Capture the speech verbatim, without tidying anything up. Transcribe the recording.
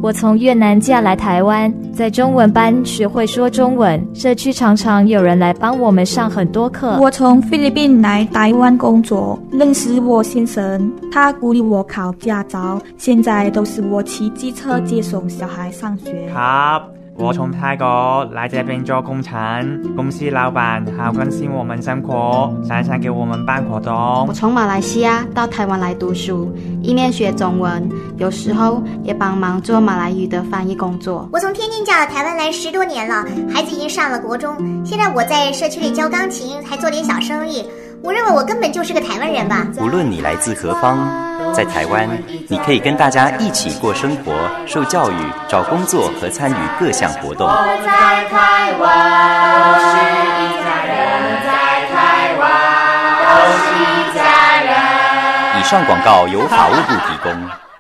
我从越南嫁来台湾，在中文班学会说中文，社区常常有人来帮我们上很多课。 我从菲律宾来台湾工作，认识我先生，他鼓励我考驾照，现在都是我骑机车接送小孩上学。 ครับ我从泰国来这边做工程，公司老板好关心我们生活，常常给我们办活动。 我从马来西亚到台湾来读书，一面学中文，有时候也帮忙做马来语的翻译工作。 我从天津嫁到台湾来十多年了，孩子已经上了国中，现在我在社区里教钢琴，还做点小生意。我认为我根本就是个台湾人吧。 无论你来自何方，在台湾你可以跟大家一起过生活，受教育，找工作和参与各项活动。 我在台湾，都是一家人，在台湾都是一家人。 以上广告由法务部提供。